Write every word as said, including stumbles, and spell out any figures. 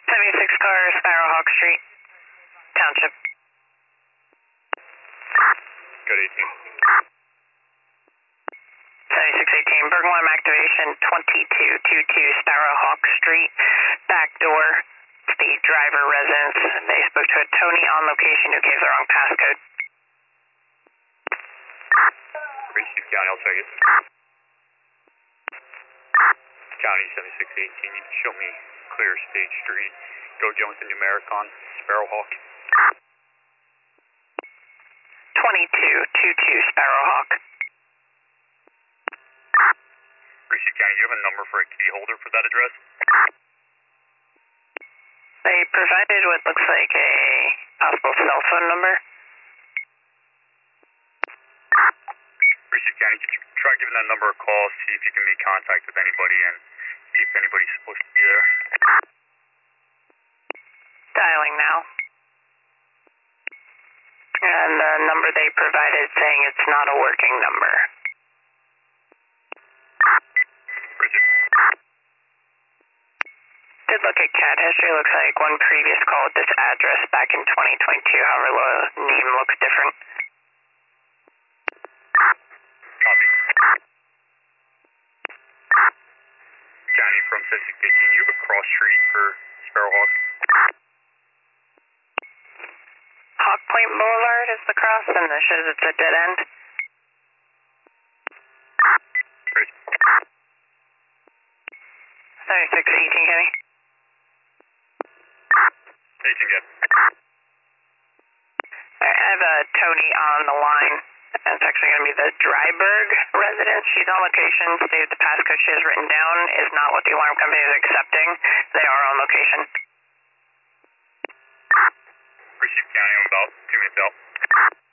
seventy-six car, Sparrowhawk Street, Township. Good eighteen. seventy-six eighteen, Bergen Line activation, twenty-two twenty-two Sparrowhawk Street, back door, the driver residence. They spoke to a Tony on location who gave the wrong passcode. Receive County, I'll take it. County seventy-six eighteen, you can show me clear State Street. Go Jones and Numericon, Sparrowhawk. twenty-two twenty-two Sparrowhawk. Receive County, do you have a number for a key holder for that address? They provided what looks like a possible cell phone number. Receive County, could you try giving that number a call, see if you can make contact with anybody and see if anybody's supposed to be there? Dialing now. And the number they provided saying it's not a working number. Bridget. Did look at cat history. Looks like one previous call with this address back in twenty twenty-two. However, the name looks different. Copy. County from seventy-six eighteen, you have a cross street for Sparrowhawk? Hawk Point Boulevard is the cross, and this shows it's a dead end. Great. seventy-six eighteen, Kenny. eighteen, good. I have a Tony on the line. It's actually going to be the Dryburg residence. She's on location. Stated the passcode she has written down is not what the alarm company is accepting. They are on location. Receive County, I'm about two minutes out.